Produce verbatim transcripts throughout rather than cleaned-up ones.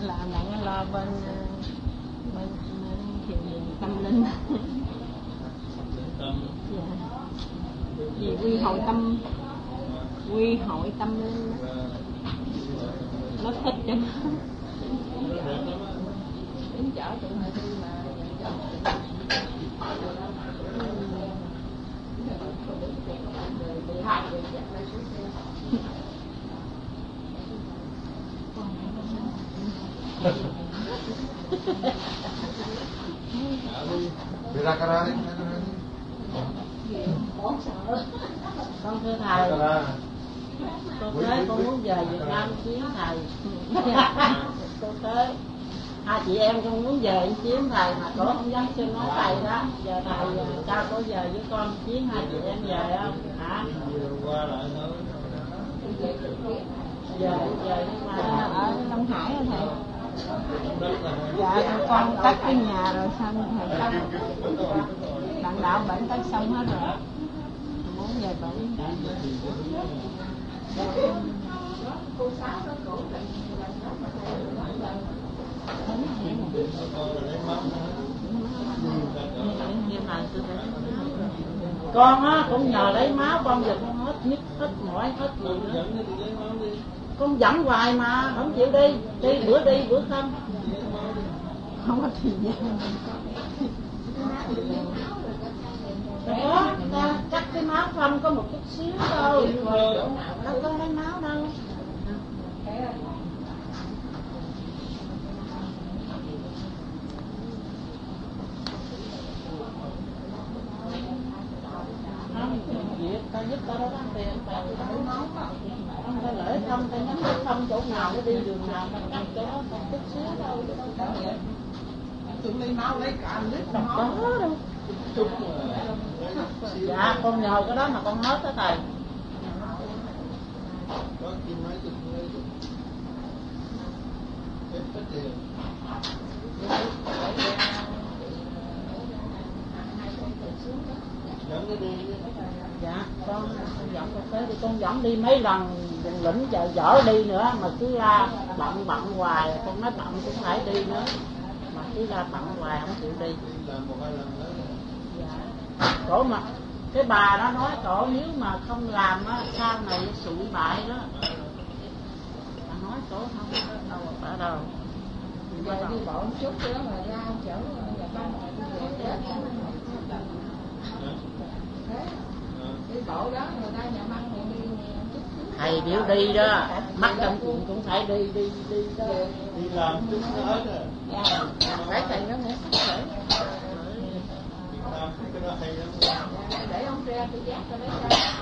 là bạn lo bên bên thiền tâm linh. Dạ. Vì quy hội tâm quy hội tâm linh nó thích cho nó đến chở tụi mình đi mà Ra cara đi. Con sợ. Con thưa thầy. Cô tới con muốn về Việt Nam chuyến thầy. Cô tới hai chị em con muốn về chuyến thầy mà cổ không dám xin nói thầy đó. Giờ thầy sao có về với con chuyến hai chị em về không? Hả? Về về nhưng mà ở Long Hải hả thầy? Dạ con cắt cái nhà rồi xong thầy. Bạn đạo bệnh cắt xong hết rồi. Muốn về bệnh. Con á cũng nhờ lấy máu con giờ con hết nhức hết mỏi hết gì nữa. Con dẫn hoài mà không chịu đi, đi bữa đi bữa không. Không có thời gian. Đó, ta cắt cái máu không có một chút xíu đâu, đâu có lấy máu đâu. Không, việc ta giúp ta đó bán tiền, ta lấy máu đó. Không ta lễ không, ta nhắm cái không chỗ nào, nó đi đường nào, ta cắt chỗ đó, một chút xíu đâu, đâu có vậy. Tưởng lấy máu lấy cả lít đâu có đâu. Dạ con nhờ cái đó mà con hết đó thầy. Có kim mấy chục người hết hết tiền. Dẫn nó đi. Dạ con, con dẫn con tới thì con dẫn đi mấy lần lĩnh chờ dở đi nữa mà cứ la bận bận hoài, con nói bận cũng phải đi nữa mà cứ la bận hoài không chịu đi. Làm một hai lần nữa. Dạ. Cổ mà cái bà đó nói cổ nếu mà không làm á sau này sụi bại đó. Bà nói cổ không có đâu ở đâu. Vậy đi bộ một chút nữa mà ra chở nhà ba mẹ đi về chết. Đi bộ đó người ta nhà băng người đi chút xíu. Thầy biểu đi đó, mắc trong chuyện cũng phải đi đi đi đó. Đi làm chút nữa hết rồi. Dạ, phải thầy đó nữa. Làm cái đó hay lắm. Để ông tre tôi giác cho lấy ra.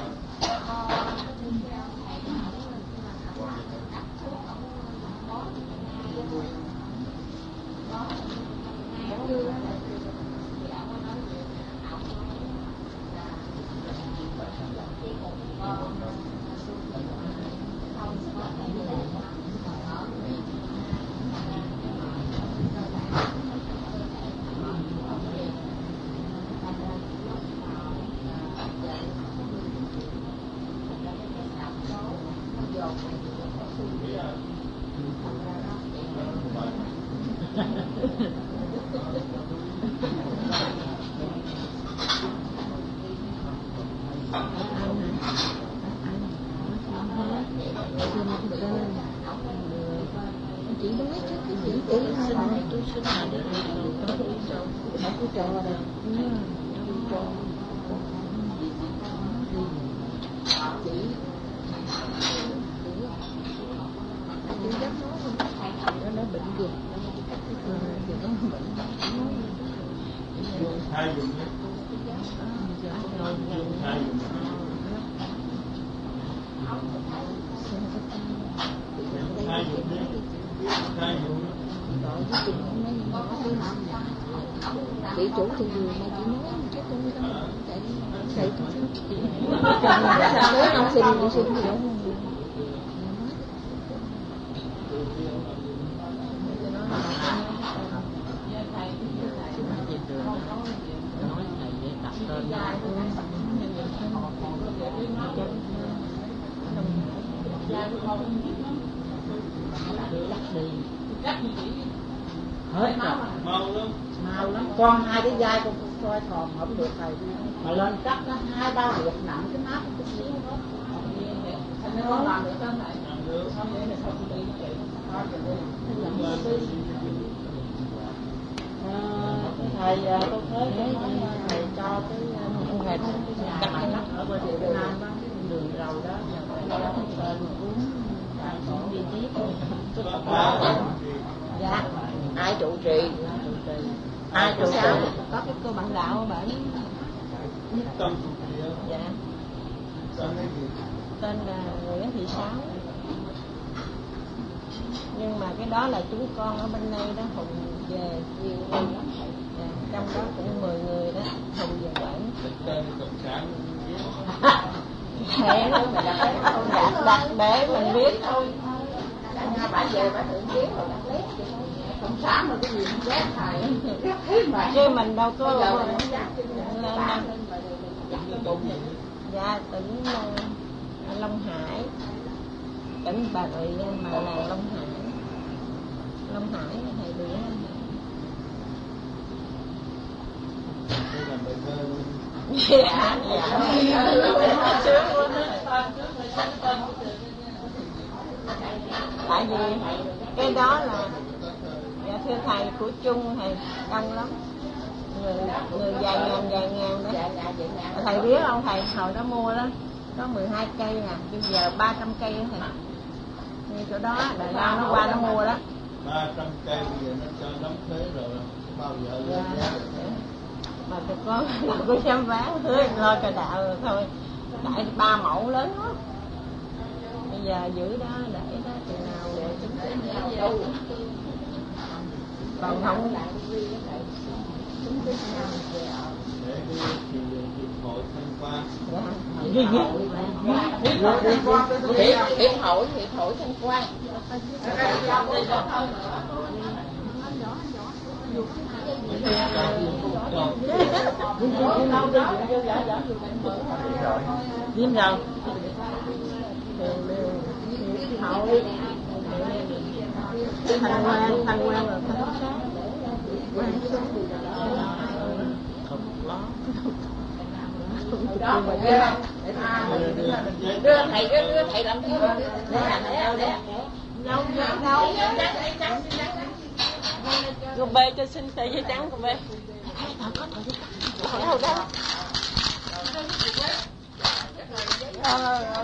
Chị nói chứ cái chị tự xin tôi xin là được không có trò đâu chị chị dám nói không nó nói bệnh gì chị nói bệnh Hai dùng nhé. Hai dùng. Hai dùng nhé. Hai dùng. chị chủ thì vừa mà chị nói cái tôi đâu chạy chạy tôi xin chị nói ông xin chị xin gì đâu Đi hết rồi, mau lắm, mau lắm. Con hai cái vai con coi thòm không được thầy, mà lên cấp nó hai ba việc nặng cái nát cái xíu hết. Nó làm được không này? làm được. Không vậy thì không đi chị. Thầy tôi thấy cái thầy cho cái thầy đặt ở bên Việt Nam đó, đường rầu đó, là tên uống đi tiếp. Dạ, ai trụ trì? Ai trụ trì? Có cái cô bạn đạo bạn Tâm dạ Tâm cái gì? tên là Nguyễn Thị Sáu, nhưng mà cái đó là chúng con ở bên đây đó, Hùng về nhiều người lắm thầy. Dạ, trong đó cũng mười người đó, Hùng về quản Tên cộng sản để đặt, đặt để mình biết thôi. Bà về bà tự biết rồi đặt lét. Cộng sản mà cái gì cũng ghét thầy. Chứ mình đâu có Bây giờ lên mình không dám trên dạ tỉnh uh, Long Hải, tỉnh Bà Rịa mà làng Long Hải, Long Hải thầy bị Long Hải. đây là bài thơ Dạ, tại vì cái đó là dạ thưa thầy của chung thầy đông lắm, người người vài ngàn vài ngàn đó. Thầy biết không thầy, hồi đó mua đó có mười hai cây nè, bây giờ ba trăm cây đó thầy. Như chỗ đó Đài Loan nó qua nó mua đó. ba trăm cây bây giờ nó cho đóng thuế rồi, bao giờ lên giá được. Mà tụi con đâu có dám bán, hứa lo cho đạo rồi thôi. Tại ba mẫu lớn lắm. Bây giờ giữ đó để đó chừng nào để chúng ta nhau. Còn không Để cái hiệp hội thanh quan. hiệp hiệp hội hiệp hội thanh quan. Điếm đâu? Hội Thanh Quan, Thanh Quan là Thanh Sát. Quan Sát Không có. đưa thầy đưa đưa thầy làm thơ để làm theo để đâu đâu cô bê cho xin tờ giấy trắng cô bê. Đâu đâu. Ờ, ok.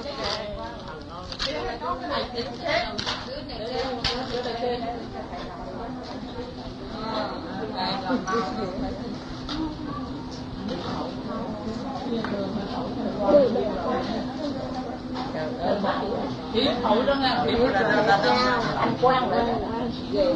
hiệp hội đó nghe hiệp là là là anh quan lại về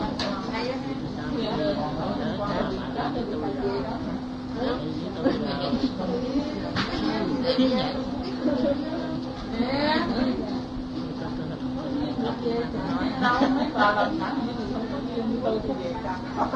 đâu mấy bà làm sẵn thì không có riêng tôi thì về cả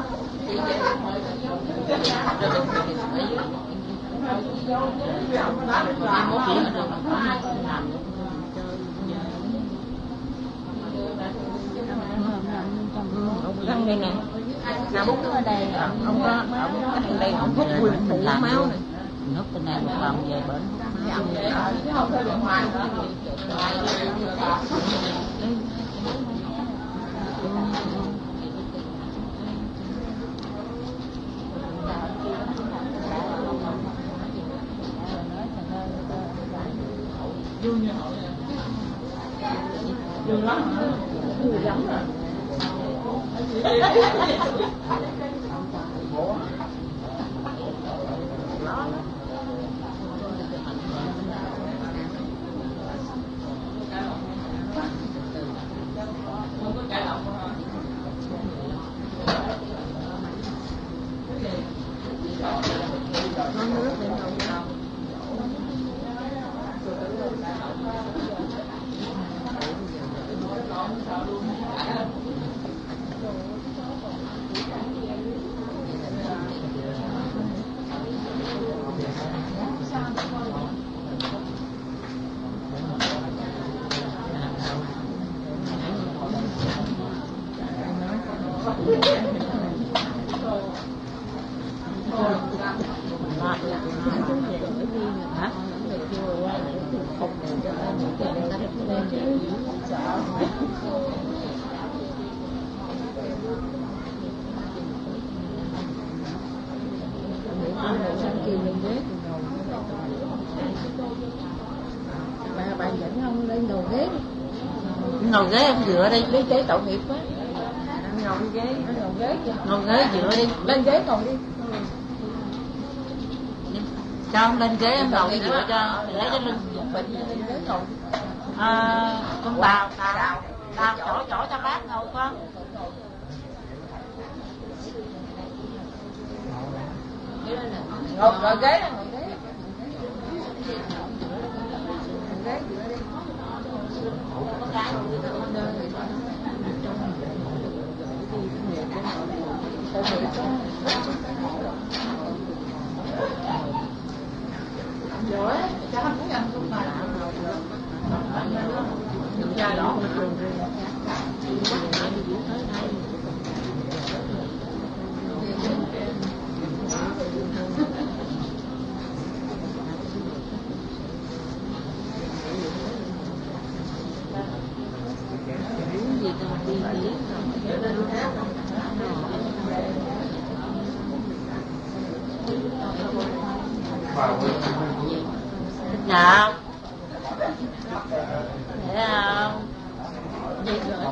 Răng đây nè, là bút ở đây, ông có, ông có thằng đây, ông hút quyền phụ máu này. Hút bên này một vòng về bển không có điện thoại vui như hội vui lắm vui lắm rồi hả? Không được cho nên những cái này nó lên chứ sợ. Bà bà dẫn ông lên đầu ghế đi. Ngồi ghế em dựa đi, đi chế tội nghiệp quá. Ngồi ghế, ngồi ghế kìa. Ngồi ghế dựa đi, lên ghế ngồi đi. Cho ông lên ghế em ngồi dựa cho, để cho lưng bệnh lên ghế ngồi. À, con tàu, tàu, tàu chỗ chỗ cho bác ngồi con. Ngồi ngồi ghế đó, ngồi ghế. Ngồi ghế dựa đi. Rồi, cho hắn cũng ăn cũng mà. Đừng ra đó mà trường rồi. Thích nào? Thấy không? Gì rồi?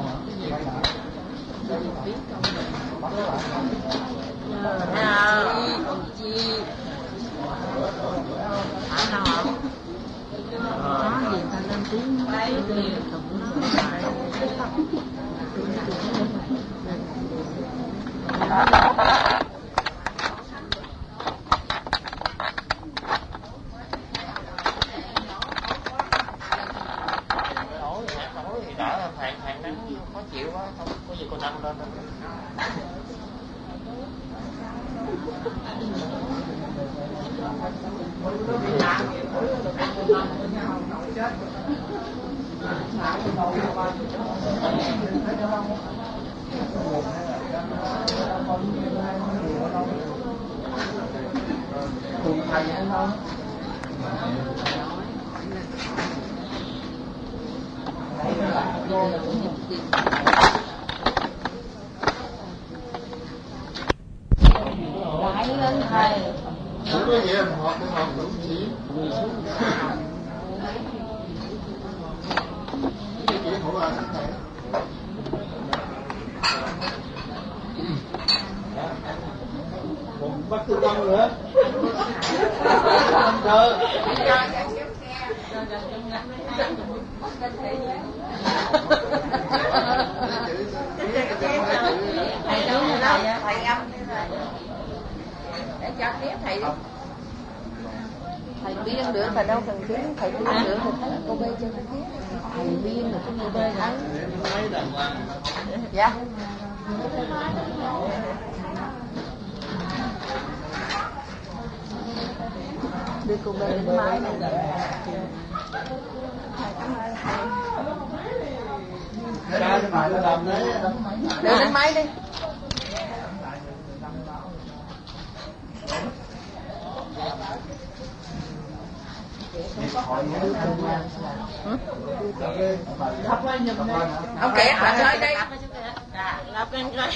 Thấy không? Còn chi? Phải không? Có gì ta lên tiếng nói đi, đừng nói lại. Cùng thầy hay không? Lại lên thầy. Không có gì em học để học đúng chỉ. Cái chuyện của anh thầy. Còn bắt tư văn nữa. Thơ. Thầy đâu rồi đâu, thầy âm để cho tiếp thầy đi. Thầy biên được thầy đâu cần tiếng, thầy biên được thì thấy cô bê cho thầy tiếp. Thầy biên được cái cô bê thấy. Dạ. Đưa cô bê đến máy này. Ra cho mày làm đấy. Đưa đến máy đi. Ông kể bạn ơi đây. Lắp lên coi.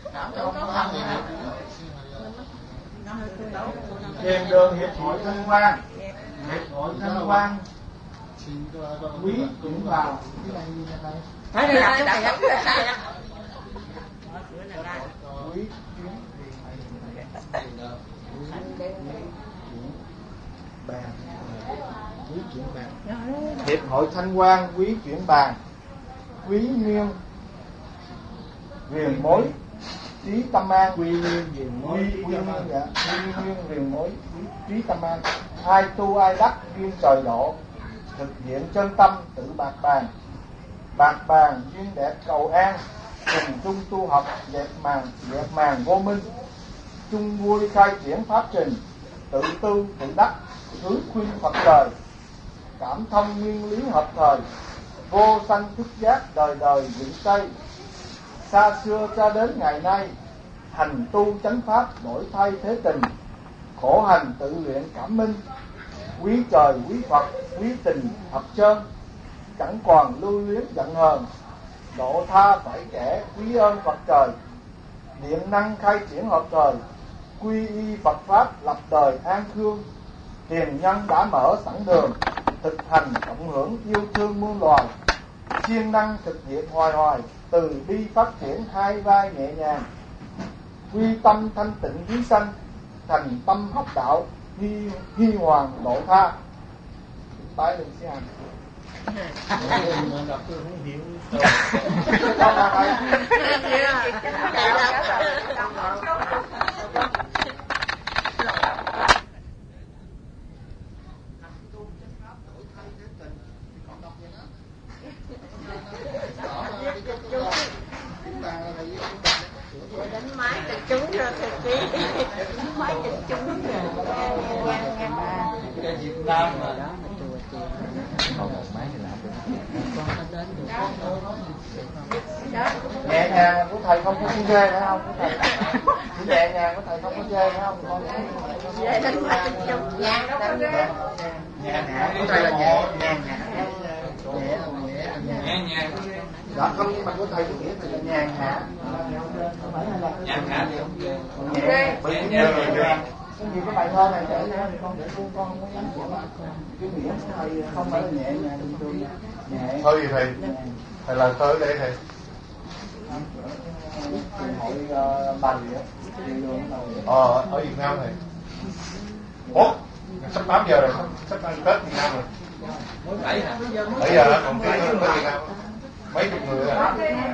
Thiền đường Hiệp hội Thanh Quan. Hiệp hội Thanh Quan quý cũng vào. Thấy đây là đã gặp cái sai đó. Quý bàn. Quý chuyển bàn. Hiệp hội Thanh Quan quý chuyển bàn. Quý Nguyên Viền Mối. Trí Tâm An. Quy Nguyên Viền Mối. Quy Nguyên dạ. Quy Nguyên Viền Mối. Trí Tâm An. Ai tu ai đắc duyên trời độ. Thực hiện chân tâm tự bạc bàn. Bạc bàn duyên đẹp cầu an. Cùng chung tu học dẹp màn dẹp màn vô minh. Chung vui khai triển pháp trình. Tự tư tự đắc hướng khuyên Phật trời. Cảm thông nguyên lý hợp thời. Vô sanh thức giác đời đời dựng xây. xa xưa cho đến ngày nay, hành tu chánh pháp đổi thay thế tình, khổ hành tự luyện cảm minh, quý trời quý Phật quý tình thật trơn, chẳng còn lưu luyến giận hờn, độ tha phải kẻ quý ơn Phật trời, điện năng khai triển hợp thời, quy y Phật pháp lập đời an khương, tiền nhân đã mở sẵn đường, thực hành cộng hưởng yêu thương muôn loài, siêng năng thực hiện hoài hoài, từ bi phát triển hai vai nhẹ nhàng, quy tâm thanh tịnh quý sanh, thành tâm hấp đạo hy hy hoàng độ tha. Tái lên xe hành. Đánh máy từ trúng rồi thì tí đánh máy từ trúng rồi ngang ngang bà cái Việt Nam mà đó mà chùa chùa còn một máy thì làm được. con có đến được Nhẹ nhàng của thầy không có chê nữa không của thầy, chỉ nhẹ nhàng của thầy không có chê nữa không con. về đánh máy từ trúng nhang đâu có ghê Nhẹ của thầy là nhẹ nhàng nhẹ nhẹ Nhẹ nhàng. đó không, nhưng mà của thầy có nghĩa là nhàn hạ, Nhàn hạ thì không ghê. nhẹ bởi vì nhẹ nhàng. Cái gì cái bài thơ này kể ra thì con để con con không có dám chịu cái nghĩa của thầy không phải là nhẹ nhàng bình thường nhẹ. Thơ gì thầy? Thầy là thơ ở đây thầy? Hội uh, bài gì á? Ờ, ở Việt Nam thầy. Ủa, sắp tám giờ rồi, sắp, sắp ăn Tết Việt Nam rồi. Bảy hả? Bây giờ còn cái Tết Việt Nam mấy chục người rồi.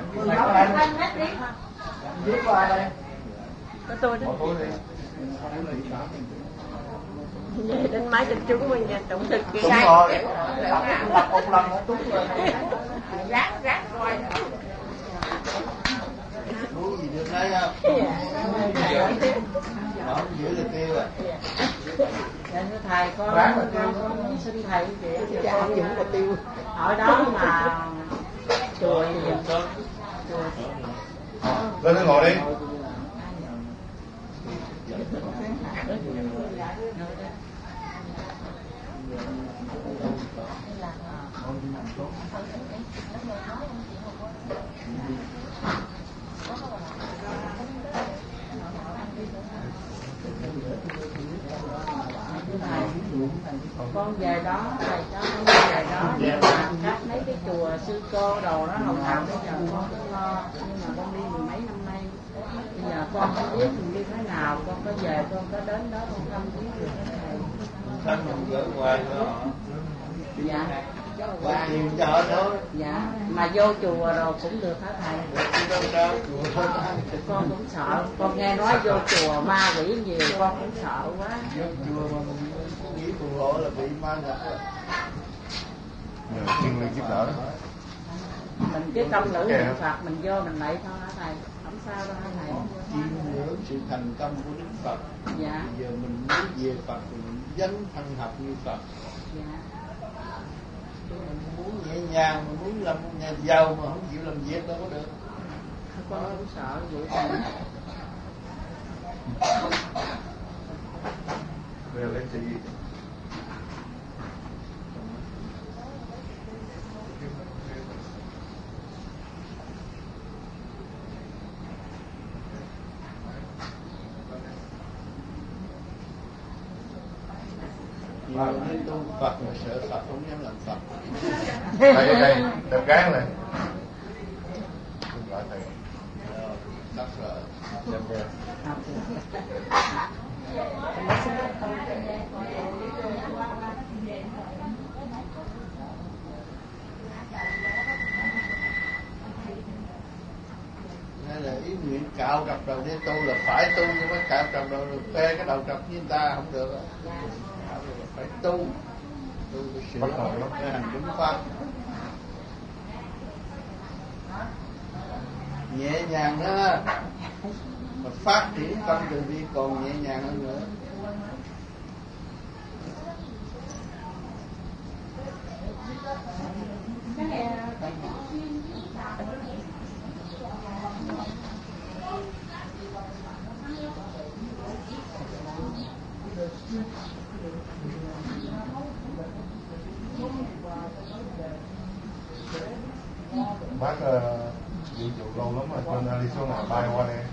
Viết qua đây. có tôi đó Một túi đi. về đánh máy từ trúng mình nha tổng thực kia Đúng rồi. Đọc một lần nó đúng rồi. ráng ráng coi Uống gì được đấy không? Đó, giữ được tiêu à. Dạ thưa thầy con con con xin thầy vậy thì con những cái tiêu ở đó mà chùa gì vậy? Chùa Lên đây ngồi đi. con về đó thầy cho con về đó nhưng mà các mấy cái chùa sư cô đồ đó hầu nào bây giờ con cứ lo, nhưng mà con đi mười mấy năm nay bây giờ con không biết mình đi thế nào, con có về con có đến đó con thăm viếng được cái thầy. Thân mình gửi qua cho họ. Dạ Qua nhiều chợ thôi. dạ mà vô chùa rồi cũng được hả thầy? Đâu sao? Con cũng sợ, con nghe nói vô chùa ma quỷ nhiều con cũng sợ quá. Vô chùa mà mình nghĩ phù hộ là bị ma nhập rồi. Nhờ thiên liên giúp đỡ đó. Mình cái công nữ niệm Phật mình vô mình lạy thôi hả thầy? Không sao đâu hả thầy? Chiêm ngưỡng sự thành công của Đức Phật. Dạ Bây giờ mình muốn về Phật thì mình dấn thân học như Phật. dạ Mình muốn nhẹ nhàng, mình muốn làm một nhà giàu mà không chịu làm việc đâu có được. con cũng sợ vậy thầy. Bây giờ lấy gì? Nhiều người tu Phật mà sợ Phật không dám làm Phật. Đây, đây, đẹp gán này. Xin lỗi thầy. Ờ, Đắc là Đẹp gán. hay là ý nguyện cạo trọc đầu để tu là phải tu, nhưng mà cạo trọc đầu rồi phê cái đầu trọc với người ta không được đó. Phải tu, tu cái sửa cái hành đúng pháp, nhẹ nhàng đó, mà phát triển tâm từ bi còn nhẹ nhàng hơn nữa. bác dự trù lâu lắm rồi, cho nên đi xuống nào bay qua đây.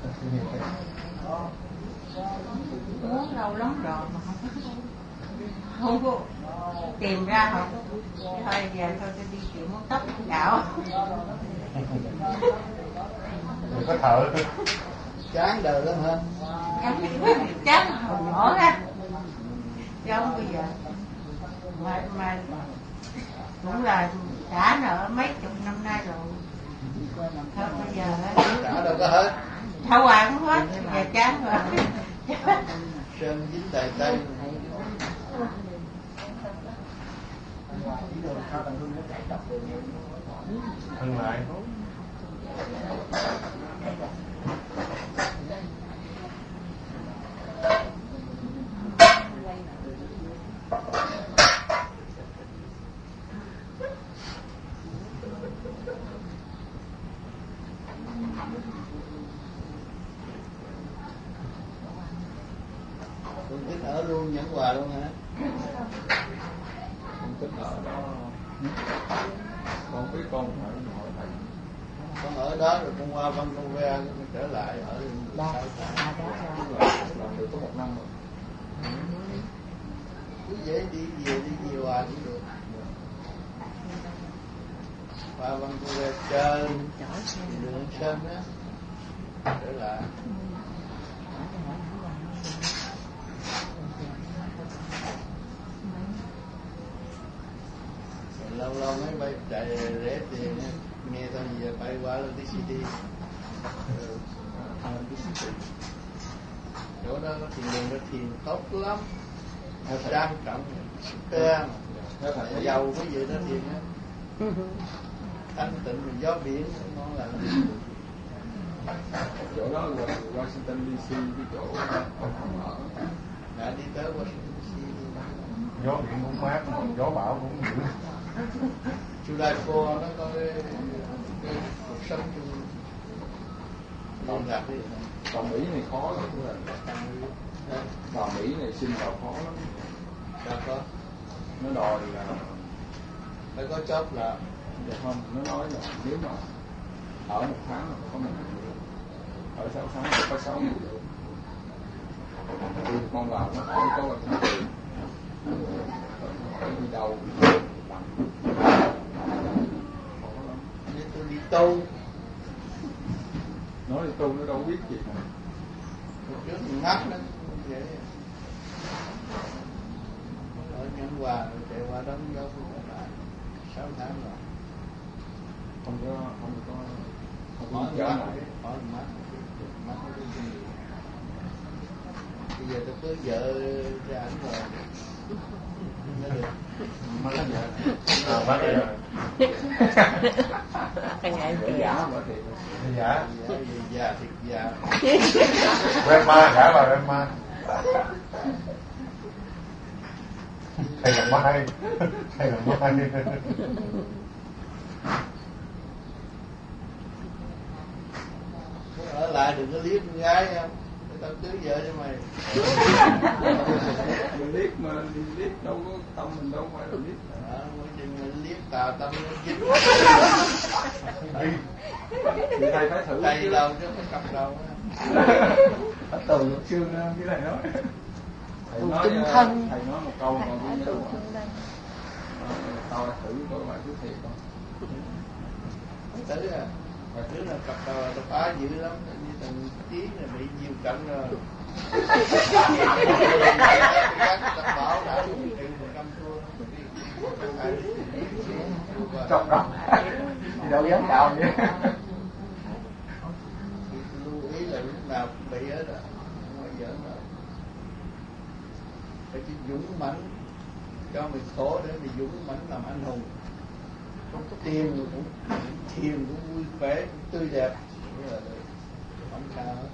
Muốn lâu lắm rồi mà không có tìm ra rồi. Thôi về thôi tôi đi chịu món tóc gạo. Đừng có thở. Chán đời lắm hả? Chán hồi nhỏ ra. Chứ không bây giờ mà, mà cũng là trả nợ mấy chục năm nay rồi. Thôi bây giờ trả đâu có hết. thâu hoài cũng hết, giờ chán rồi. Sơn dính đầy tay. Thân lại. Con thích ở luôn Nhẫn Hòa luôn hả? Con thích ở đó. Con biết con phải hỏi thầy. Con ở đó rồi con qua Vancouver con trở lại ở sáu tháng. Làm được có một năm rồi. Cứ dễ đi về đi về Hòa cũng được. Qua Vancouver chơi đường Sơn á trở lại. Lâu lâu mấy bay chạy rẻ tiền nghe tao giờ bay qua lên đi City, chỗ đó có tiền đường, có tiền tốt lắm, trang trọng, super, giàu cái gì đó tiền á, thanh tịnh mình gió biển ngon lành. Chỗ đó là Washington đê xê, cái chỗ không ở. Đã đi tới Washington đê xê. Gió biển cũng mát, gió bão cũng dữ. July fourth nó có cái, cái cuộc sống chung liên lạc đi. Vào Mỹ này khó lắm cũng là. Vào Mỹ này xin vào khó lắm. Sao có? Nó đòi là phải có job làm. dạ không, nó nói là nếu mà ở một tháng là có một ngày được, ở sáu tháng là có sáu ngày được. Thì con vào nó hỏi có bao nhiêu tiền, hỏi đi đâu, Nếu tôi đi tu, nói đi tu nó đâu biết gì mà. trước mình ngắt nó vậy. Ở Nhân Hòa rồi chạy qua đó giáo phụ lại sáu tháng rồi. Không có không có không có Hỏi trả mắt, lại. hỏi mắt, mắt nó cái gì. Bây giờ tôi cưới vợ ra ảnh rồi. Nó được. Mắt nó vậy. À, mắt nó vậy. Để giả mà thiệt. Dạ. Già, già thiệt già. Grandma, gả vào grandma. Thầy là Mai. Thầy là Mai. Ở lại đừng có liếc con gái không? Tao cưới vợ cho mày. Mình liếc mà đi liếc đâu có tâm mình đâu phải là liếc. Đó, mỗi chừng mình liếc tà tâm nó dính. Thì thầy phải thử. Tay đâu chứ phải cầm đâu á. Ở từ luật sư cái này nói. Thầy nói thân. Thầy nói một câu mà cũng nhớ. Tao thử có bài thứ thiệt không? Tới à. Mà trước là cặp đầu là phá dữ lắm, như thằng Chiến là bị nhiều trận rồi. Các bảo đã trừ một trăm thua. Trong đó thì đâu dám chào vậy. Lưu ý là lúc nào cũng bị hết rồi, không bao giờ đâu. Phải chỉ dũng mãnh, cho mình khổ để mình dũng mãnh làm anh hùng. Không có tiền rồi cũng thiền cũng vui vẻ cũng tươi đẹp, như là không sao hết.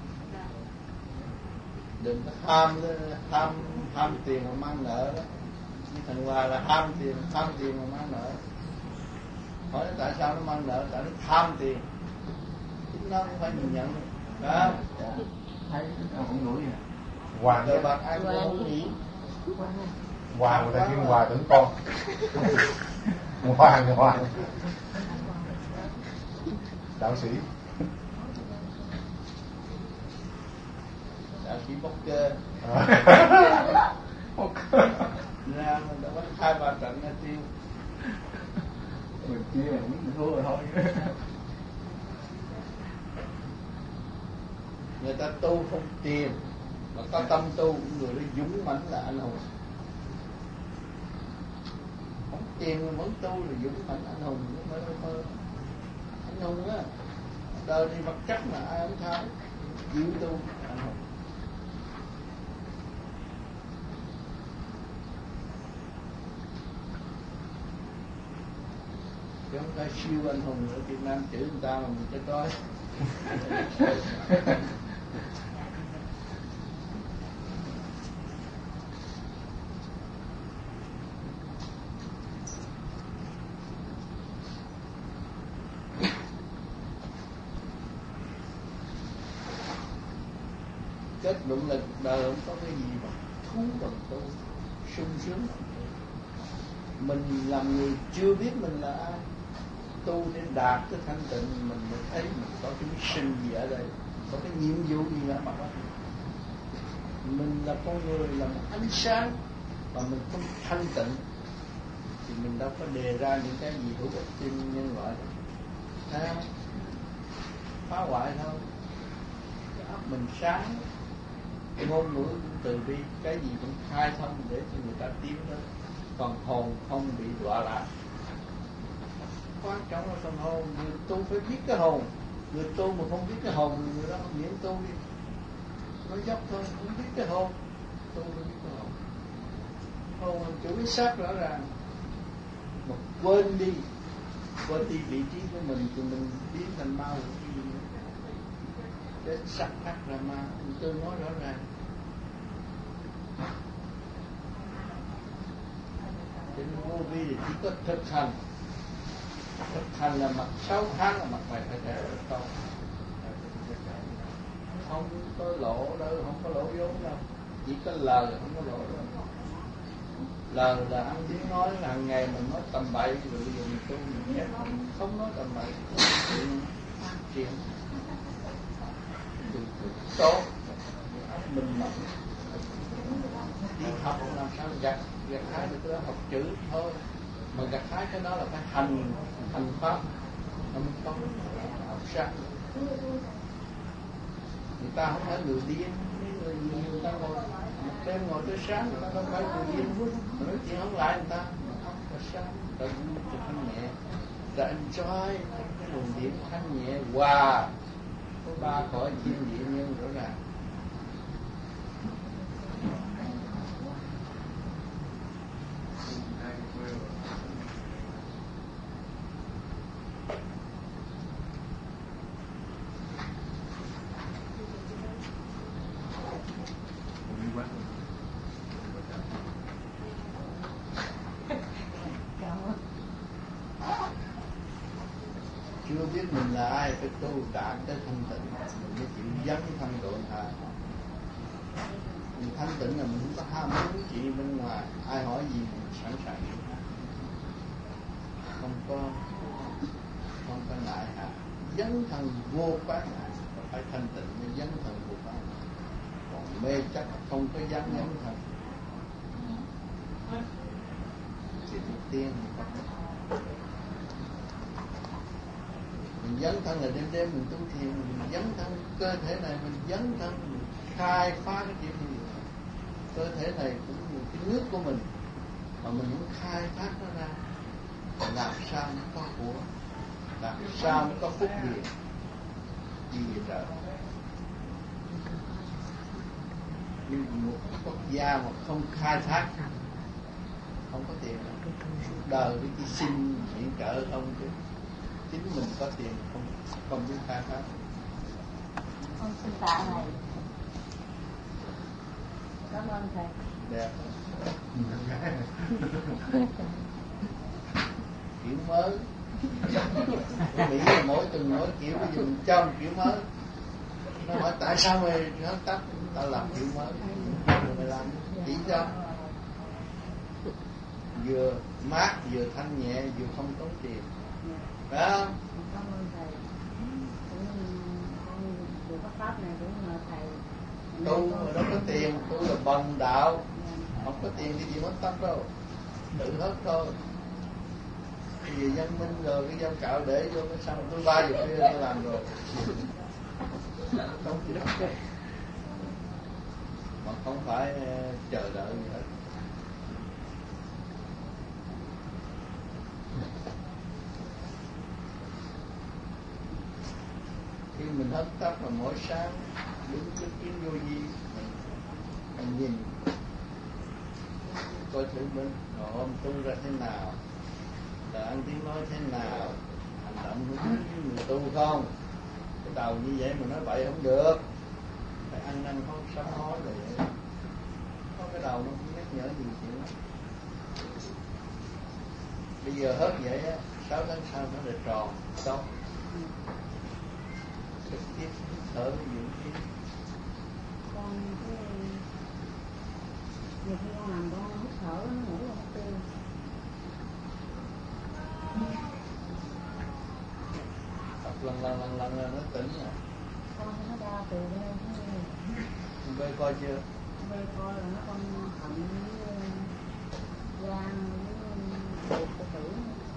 Đừng có ham ham ham tiền mà mang nợ đó. Như thằng Hòa là ham tiền ham tiền mà mang nợ. Hỏi nó tại sao nó mang nợ, tại nó tham tiền. Chính nó cũng phải nhìn nhận đó. Thấy nó cũng đuổi nè. Hoàng Đời bạc ai cũng không nghĩ. Hoàng người ta kêu Hoàng tưởng con. Hoàng Hoàng. đạo sĩ. Đạo sĩ bốc cơ. Bốc cơ. Ra mình đã bắt hai ba trận là tiêu. Mình chia mình thua rồi thôi. Người ta tu không tiền mà có tâm tu, người đó dũng mãnh là anh hùng. Không tiền mà vẫn tu là dũng mãnh anh hùng, mơ mơ anh hùng á. Đời đi vật chất mà ai không thao, chịu tu anh hùng. Chứ không phải siêu anh hùng ở Việt Nam chữ người ta mà mình chết đói. Kết luận là cuộc đời không có cái gì mà thú bằng tu, sung sướng bằng tu. Mình làm người chưa biết mình là ai, tu để đạt cái thanh tịnh, mình mới thấy mình có cái mission gì ở đây, có cái nhiệm vụ gì ở mặt đó. Mình là con người, là một ánh sáng, mà mình không thanh tịnh thì mình đâu có đề ra những cái gì hữu ích cho nhân loại. Thấy không? Phá hoại thôi. Cái óc mình sáng, cái ngôn ngữ từ bi, cái gì cũng khai thông để cho người ta tiến tới. Còn hồn không bị đọa lạc. Quan trọng là phần hồn, người tu phải biết cái hồn. Người tu mà không biết cái hồn, người đó không miễn tu đi. Nói dốc thôi, không biết cái hồn. Tu phải biết cái hồn. Hồn là chủ cái xác rõ ràng. Mà quên đi, quên đi vị trí của mình thì mình biến thành ma rồi cái gì nữa. Đến sắc ác ra ma, tôi nói rõ ràng. Cho nên vô vi thì chỉ có thực hành. Thực hành là mặt sáu tháng là mặt mày phải thể được không? Không có lỗ đâu, không có lỗ vốn đâu. Chỉ có lời không có lỗ đâu. Lời là ăn tiếng nói là hàng ngày mình nói tầm bậy, rồi bây giờ mình tu mình nhét, không nói tầm bậy. Chuyện tốt, mình mẫn. Đi học làm sao gặt, gặt hái được cái đó, học chữ thôi. Mà gặt hái cái đó là phải hành, hành pháp. Nó mới có học sáng. Người ta không phải người điên, người, người ta ngồi một đêm ngồi tới sáng, người ta không phải người điên. Mà nói chuyện không lại người ta, mà học là sáng, ta vui, ta thanh nhẹ, ta enjoy cái luồng điển thanh nhẹ, hòa có ba cõi thiên địa nhân rõ ràng. Chưa biết mình là ai, phải tu đạt tới thanh tịnh, mình mới chịu dấn thân độ tha. Mình thanh tịnh là mình không có ham muốn chuyện bên ngoài, ai hỏi gì mình sẵn sàng. Không có không có ngại hạ, dấn thân vô quán ngại, phải thanh tịnh mới dấn thân vô quán ngại. Còn mê chấp không có dám dấn thân. Thì đầu tiên mình dấn thân là đêm đêm mình tu thiền, mình dấn thân cơ thể này, mình dấn thân mình khai phá cái chuyện gì. Cơ thể này cũng là cái nước của mình, mà mình muốn khai thác nó ra, làm sao nó có của, làm sao nó có phúc điền gì vậy trời. Nhưng một quốc gia mà không khai thác, không có tiền, suốt đời với chỉ xin viện trợ không chứ. Chính mình có tiền không không biết khai thác. Con xin tạ thầy. Cảm ơn thầy. Đẹp. Kiểu mới. Mỹ là mỗi từng mỗi kiểu, bây giờ mình cho một kiểu mới. Nó hỏi tại sao mày nó tắt, tao làm kiểu mới. Rồi mày làm chỉ cho. Vừa mát, vừa thanh nhẹ, vừa không tốn tiền. Phải không? Cảm ơn thầy. tu mà đâu có tiền, tu là bằng đạo, không có tiền thì gì mất tâm đâu, tự hết thôi. Cái gì văn minh rồi cái dao cạo để vô cái xong tôi ba giờ kia tôi làm rồi, không chỉ đất mà không phải chờ đợi gì hết. Khi mình hấp tấp mà mỗi sáng đứng trước kiến vô vi, mình, mình nhìn coi thử mình hôm tu ra thế nào, là ăn tiếng nói thế nào, hành động của người tu không. Cái đầu như vậy mà nói bậy không được, phải ăn năn hối sám hối là vậy. Có cái đầu nó cũng nhắc nhở nhiều chuyện lắm. Bây giờ hết vậy á, sáu tháng sau nó lại tròn xong. Trực tiếp thở với dưỡng khí. Con cái nhiều khi con làm con hít thở nó ngủ không tiêu. Tập lần lần lần lần nó tỉnh rồi. Con nó ra từ đây. Con bê coi chưa? Bê coi là nó con thận với gan với ruột của tử.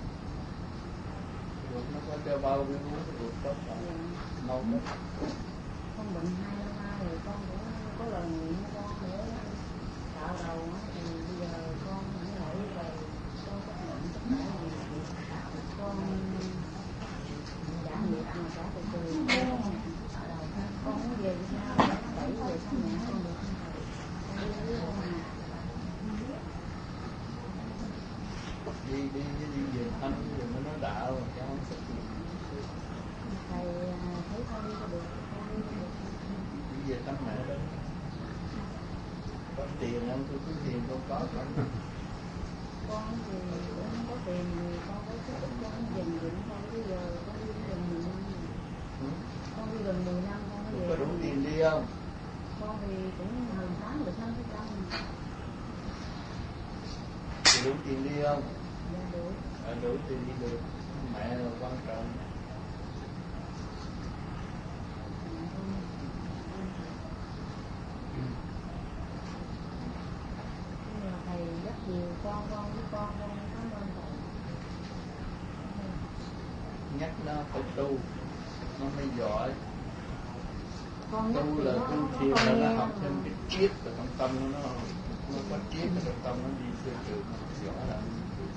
Ruột nó có cho bao viên uống cái ruột tốt rồi. Nâu đó. Con bệnh hai năm nay rồi con cũng có lời nguyện với con để tạo đầu thì bây giờ con hãy lại về con có bệnh tất cả mọi việc con trả nghiệp mà trả từ từ con muốn về Việt Nam đẩy về sang nhà con được không thầy? Con đi với con mà đi đi đi về thăm rồi nó nói đạo rồi cháu không thích gì. thầy thấy con đi có được con đi có được Đi về thăm mẹ đó. Có tiền không? Tôi có tiền con có không? con thì cũng không có tiền thì con có chút ít con dành dụm thôi. Bây giờ con đi gần mười năm rồi. Con đi gần mười năm con mới về. Có đủ tiền đi không? Con thì cũng hàng tháng được năm cái trăm. Có đủ tiền đi không? Dạ đủ. À, đủ tiền đi được. Mẹ là quan trọng. Thầy rất nhiều con con với con con cảm ơn thầy. Nhắc nó phải tu, nó mới giỏi. Con Tu là tu thiền là nó học thêm cái triết ở trong tâm nó, nó có triết ở trong tâm nó đi theo trường nó giỏi lắm.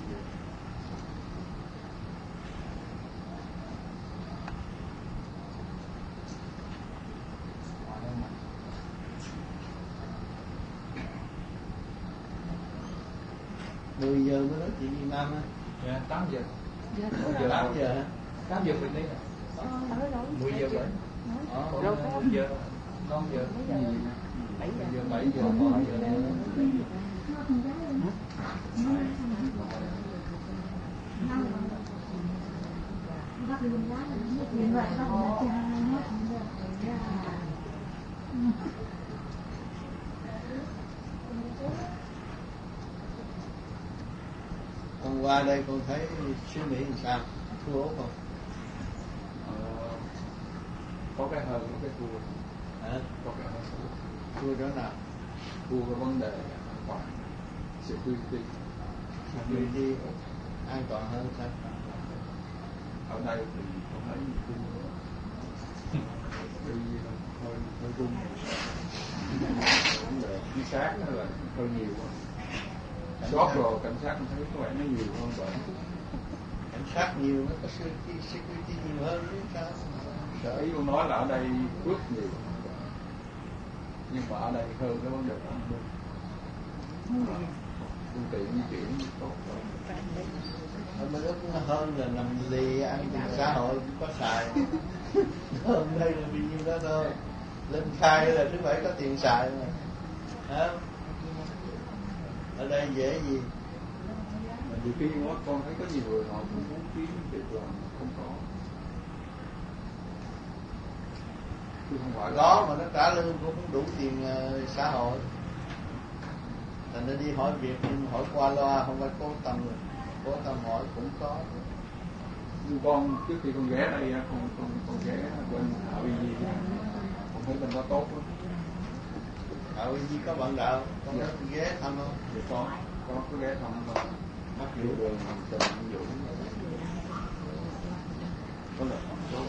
mười giờ mới nói chuyện với Nam á. Dạ, tám giờ. Dạ, tám giờ hả? tám giờ mình đi nè. mười giờ vậy. Ờ, Đâu có giờ. năm giờ. bảy giờ. bảy giờ. bảy giờ. Con qua đây con thấy suy nghĩ làm sao? Thua ốp không? Ờ, có cái hơn, có cái thua. Hả? Có cái hơn thua. Thua chỗ nào? Thua cái vấn đề an toàn, security. Security an toàn hơn sao? Ở đây thì tôi thấy đi hơi hơi rung. Vấn đề chính xác là hơi nhiều quá. Sót rồi cảnh sát thấy có vẻ nó nhiều hơn vậy. Cảnh sát nhiều nó có security, security nhiều hơn chứ sao? Sở ý tôi nói là ở đây cướp nhiều, nhưng mà ở đây hơn cái vấn đề an ninh. Phương tiện di chuyển tốt hơn. Ở bên Úc nó hơn là nằm lì ăn tiền xã hội cũng có xài. Hơn đây là bao nhiêu đó thôi. Lên khai là thứ phải có tiền xài mà. Hả? Ở đây dễ gì? Mà nhiều khi đó, con thấy có nhiều người họ cũng muốn kiếm việc làm không có. Chứ không phải Có mà nó trả lương cũng không đủ tiền uh, xã hội. Thành ra đi hỏi việc nhưng hỏi qua loa không phải cố tâm rồi. Cố tâm hỏi cũng có. Nhưng con trước khi con ghé đây con con con ghé bên Hạ Uy Nhi, con thấy bên đó tốt lắm. Ở Quy có bạn đạo, con dạ. có ghé thăm không? Dạ có, có có ghé thăm không? Bác Vũ Đường, Trần Vũ. Có là một số.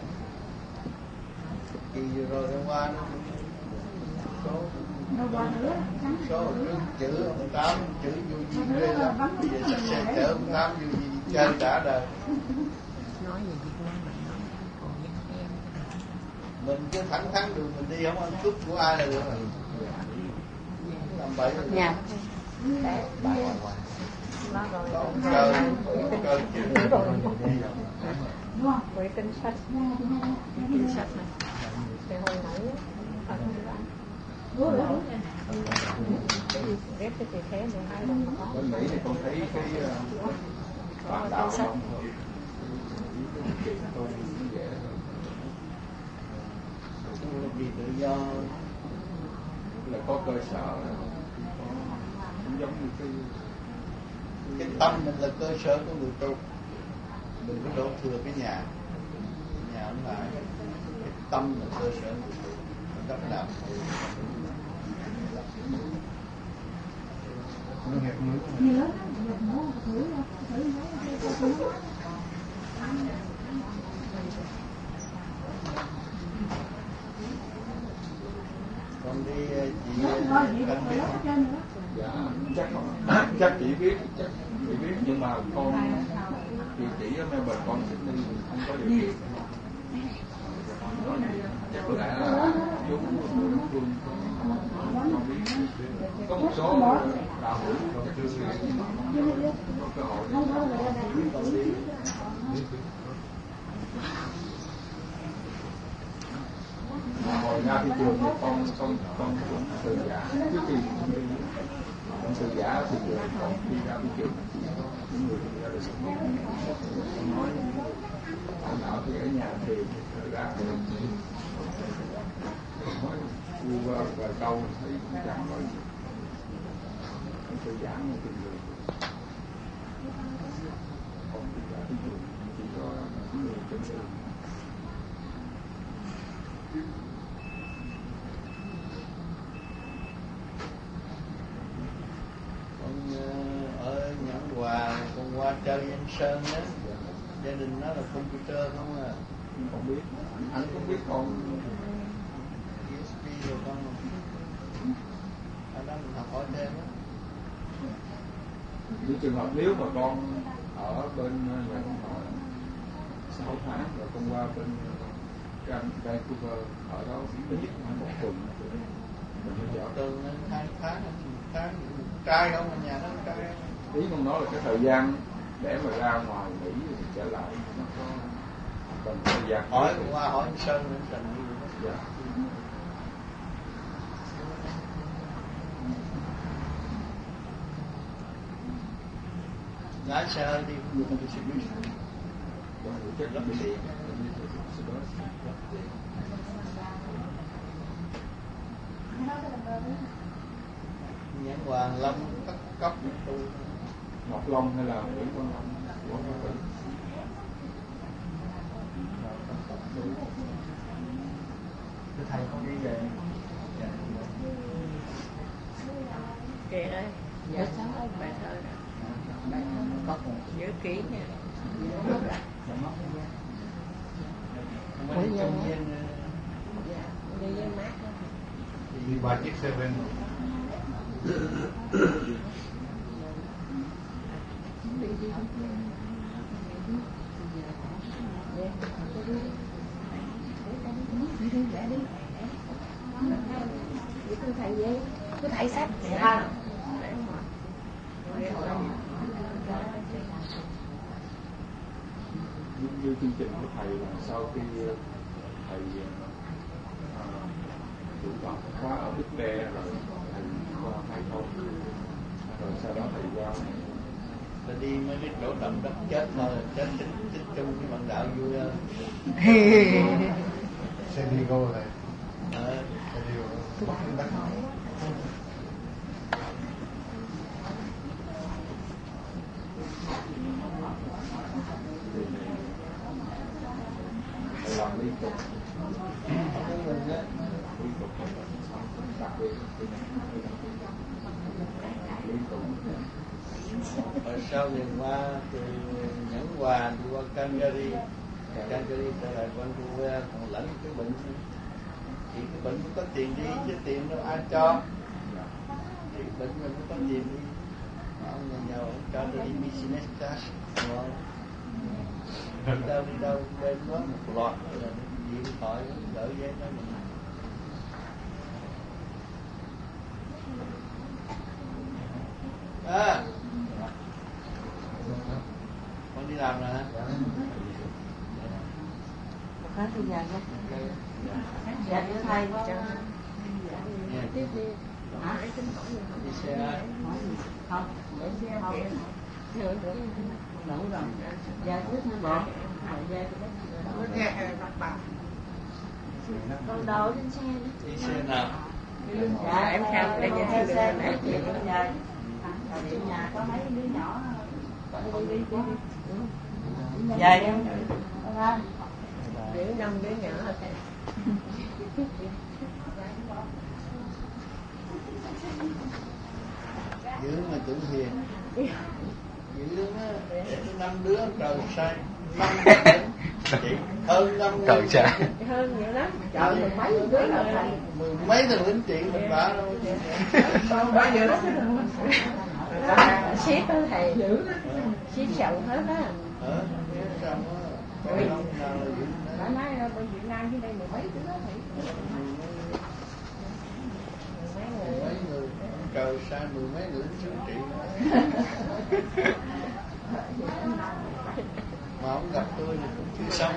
Kỳ rồi hôm qua nó số số chữ ông Tám chữ vô gì ghê lắm. Bây giờ sắp xe chở ông Tám vô gì chơi đã đời. Nói về Việt Nam mình nói còn với em. Mình cứ thẳng thắn đường mình đi, không ăn cướp của ai là được rồi. Làm bậy rồi. Nhà. Bậy hoài hoài. Nó rồi. Có ông cơ, cơ chữ rồi. Quỹ kinh sách. Kinh sách này. Cái hồi nãy á. Ghép cái tiền thế này hai lần có. Bên Mỹ thì con thấy cái bản đạo không? Tôi dễ Vì tự do là có cơ sở, cũng giống như cái cái tâm mình là cơ sở của người tu, đừng có đổ thừa cái nhà nhà ông lại, cái tâm là cơ sở của người tu, mình đắp làm con đi chị cần biết không? dạ chắc chắc chỉ biết chắc chỉ biết nhưng mà con chị chỉ ở Melbourne con Sydney không có điều kiện. Chắc có lẽ là chú địa phương con biết có một số đạo hữu chưa có cơ hội để hồi ra thị trường thì con con con cũng từ giả trước khi con đi con từ giả thì rồi con đi ra thị trường những người đi ra đời sống con nói con nào thì ở nhà thì ra thì nói vui vài câu thấy chẳng nói gì con từ giả một từng người con đi ra thị trường chỉ có những người trên đường. Ở Nhãn Hòa con qua chơi Anh Sơn đó, gia đình nó là computer không à? Không biết, anh cũng biết con pê ét pê rồi con ở đó mình học hỏi thêm đó. Những trường hợp nếu mà con ở bên sáu tháng rồi con qua bên Vancouver ở đó ít nhất khoảng một tuần mình phải chở Từ hai tháng tháng trai không, ở nhà nó trai. ý con nói là cái thời gian để mà ra ngoài Mỹ thì trở lại nó có cần thời gian Hỏi qua hỏi anh Sơn nữa Sơn đi. dạ. Lái xe đi cũng được xe buýt. Con nghĩ chắc lắm tiền Nhãn Hoàng Long cấp cấp tu Ngọc Long hay là Nguyễn Quang Long của Ngọc Long. Thưa thầy con đi về. Kìa đây. Dạ cháu bài thơ nè. Bài thơ có nhớ kỹ nha. Mới trong nhiên Đi với mát đó. Đi ba chiếc xe bên. Cứ thầy về, cứ thầy sách. Như chương trình của thầy là sau khi thầy chủ toàn khóa ở Big Bear rồi thầy qua hai câu rồi sau đó thầy qua ta đi mấy cái chỗ động đất chết thôi, chết chết chết chung với bạn đạo vui hơn. San Diego này. Ờ. San Diego. Bắc Bắc. làm liên tục liên tục đặc biệt liên tục. Ở sau liền qua từ Nhẫn Hòa đi qua Cancari, Cancari trở lại Vancouver, còn lãnh cái bệnh thì cái bệnh cũng có tiền đi chứ tiền đâu ai cho, thì bệnh mình cũng có tiền đi, ông nhà giàu cho tôi đi business class, đi đâu đi đâu bên đó một loạt là điện thoại đỡ vé đó mình. À, con đi làm rồi hả? Một cái thì giờ nhé. Dạ thưa thầy. Tiếp đi. Hả? Đi xe ai? Không, để xe không. Đủ rồi. Dạ trước thưa bộ. Con đổ trên xe nữa. Đi xe nào? Dạ em theo để về xe xe để chị bây giờ. Ở nhà có mấy đứa nhỏ. Đi đi đi. Dạ em. Đứa năm đứa nhỏ là thầy. Giữ mà tưởng hiền. Giữ á, để có năm đứa trời say. Năm chị hơn năm trời sai hơn nhiều lắm. Trời mười mấy đứa là thầy. Mười mấy thằng lính chị mình bả đâu. Bao nhiêu đó ship đó thầy, ship sầu hết á. Ờ, xong á, bao lâu nào là giữ Đã nói ở bệnh viện Nam dưới đây mười mấy đứa đó thầy. mười mấy người, trời sai mười mấy người xử trị. Mà không gặp tôi thì cũng chưa xong.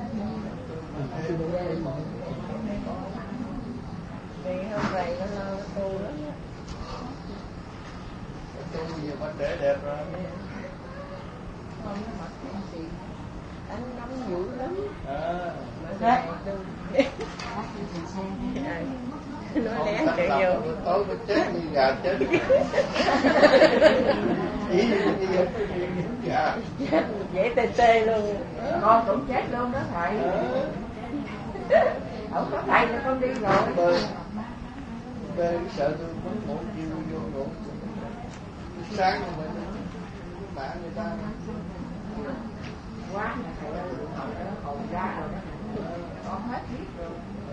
Vì hôm vậy nó lo tu lắm. Tôi nhiều vấn đề đẹp rồi. Không nó mặc cái gì anh nắm dữ lắm. À, Thế nó lén chạy vô tối có chết như gà chết. Chỉ như vậy gà dễ tê tê luôn. Con cũng chết luôn đó thầy. Không có thầy là con đi rồi. bơi bơi sợ tôi mất ngủ chiều vô ngủ sáng rồi mình mã người ta Quá thầy ơi, hồn ra rồi đó. Con hết biết rồi.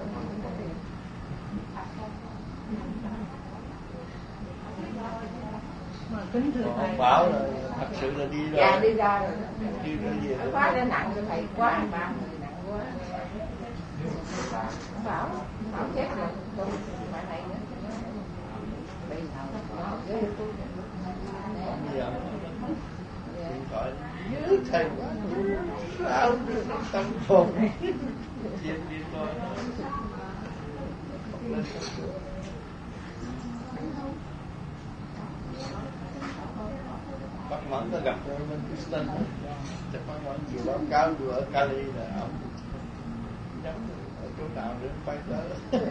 Mà kính thưa thầy, còn bảo là thật sự là đi rồi. Dạ đi ra rồi. Đi ra về Nó quá đã nặng cho thầy quá, ba người nặng quá. Ông bảo, ông bảo chết rồi, tôi phải này nữa. Bây giờ với tôi bây giờ điện thoại nhớ thầy quá sao tâm hồn chuyện đi thôi. Bác Mẫn nó gặp ở bên Houston, chắc Bác Mẫn vừa báo cáo vừa ở Cali là ông nhắm ở chỗ nào để quay tới.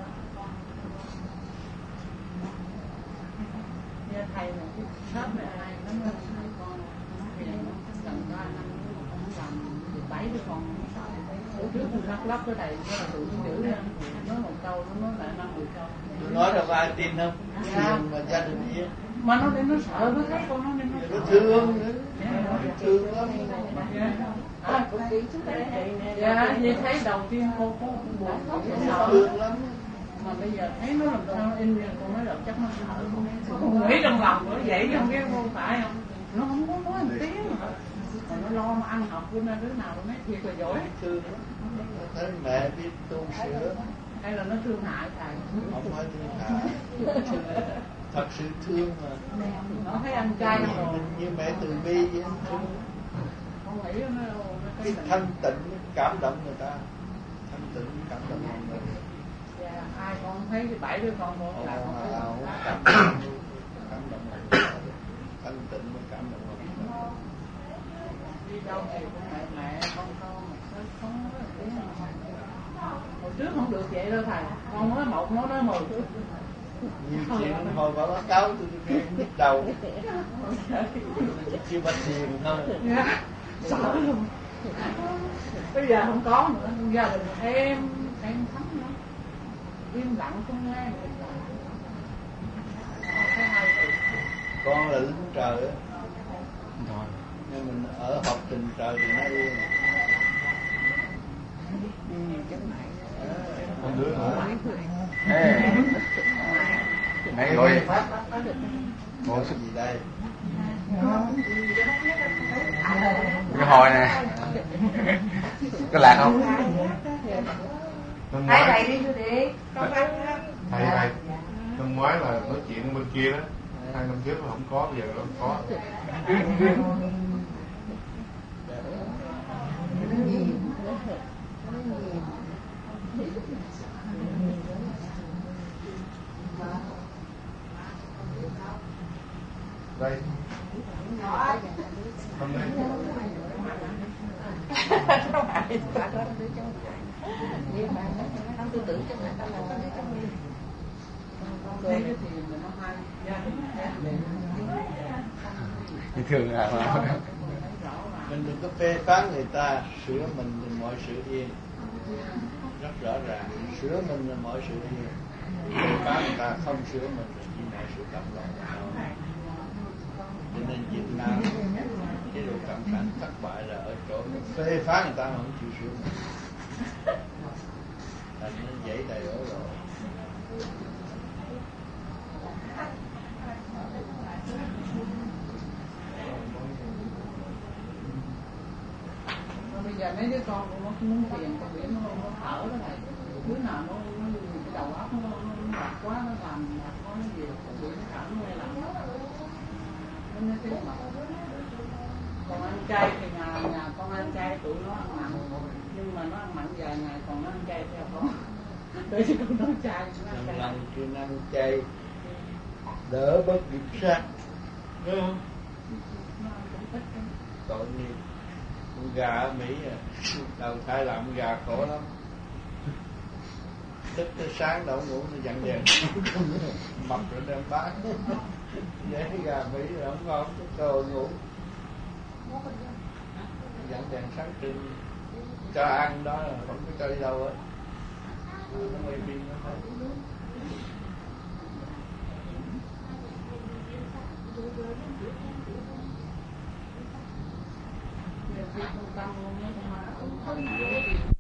Như thầy là cái shop này ai nó mới hai con tầm ba năm cũng làm được bảy đứa con. Bữa trước tôi lắc lắc cái này nó là tụi nó giữ ra, nói một câu nó nói lại năm mười câu. Tôi nói đâu ai tin không? Dạ. Mà gia đình gì á? Mà nó đến nó sợ nó thấy con nó nên nó Nó thương nữa, thương lắm. à, cũng đi xuống đây thầy. Dạ, vậy thấy đầu tiên cô có buồn, Nó thương lắm. mà bây giờ thấy nó làm sao in ra con nói là chắc nó sợ. Con nghĩ trong lòng nó vậy không biết không phải không? Nó không có nói một tiếng mà. Mà nó lo mà ăn học bữa nay đứa nào nó nói thiệt là giỏi. Thương lắm. Nó thấy mẹ biết tu sửa. Hay là nó thương hại thầy? Không phải thương hại. Thật sự thương mà. Nó thấy anh trai nó rồi. Như mẹ từ bi vậy. Con nghĩ nó Cái thanh tịnh cảm động người ta. Thanh tịnh cảm động người ta. dạ, ai con thấy cái bảy đứa con một là con thấy Không cảm động. Cảm động người ta. Thanh tịnh mới cảm động người ta. đi đâu thì cũng mẹ mẹ con con mà thấy sống rất là tiếng. Hồi trước không được vậy đâu thầy, con nói một nó nói mười. Nhiều chuyện hồi bà báo cáo tôi nghe nhức đầu. Chưa bắt tiền thôi. Dạ, sợ luôn. Bây giờ không có nữa, gia đình em em thấm lắm, im lặng không nghe được. Con là lính trời á, nhưng mình ở học tình trời thì nó yên. Con đứa nữa. Ê, này rồi. Ngồi Cái gì đây? cái hồi nè. Có lạc không? Năm Hai ngoái, thầy đi thôi đi. thầy thầy, năm ngoái là nói chuyện bên kia đó, hai năm trước là không có, bây giờ nó có. Đây. Hôm nay. Không phải, bà có đứa cháu. Nhưng mà nó tư tưởng cho người ta là người ta đi. Bình thường à mà. Mình đừng có phê phán người ta, sửa mình thì mọi sự yên. Rất rõ ràng, sửa mình là mọi sự yên. Phê phán người ta không sửa mình là chỉ mọi sự cảm động. Cho nên Việt Nam chế độ cộng sản thất bại là ở chỗ phê phán người ta mà không chịu sửa mình. Thành nó dễ đầy ổ rồi. Bây giờ mấy đứa con nó muốn tiền, con biển nó không thở đó thầy. Đứa nào nó, nó cái đầu óc nó nó mệt quá, nó làm có nó gì, con biển nó thở nó nghe làm. Nó nói tiếng mệt. Còn ăn chay thì nhà, nhà con ăn chay tụi nó ăn mặn, nhưng mà nó ăn mặn vài ngày còn nó ăn chay theo con. Để cho con nó chay. Lần lần chuyên ăn chay đỡ bất nghiệp sát. Đúng không? Tội nghiệp. Con gà ở Mỹ à, đầu thai làm gà khổ lắm. Thức tới sáng đâu ngủ nó dặn đèn mập rồi đem bán. Để gà Mỹ rồi không ngon, cái đồ ngủ dặn đèn sáng trưng cho ăn đó là không có cho đi đâu hết. Nó quay phim nó thấy. Tâm luôn, nó không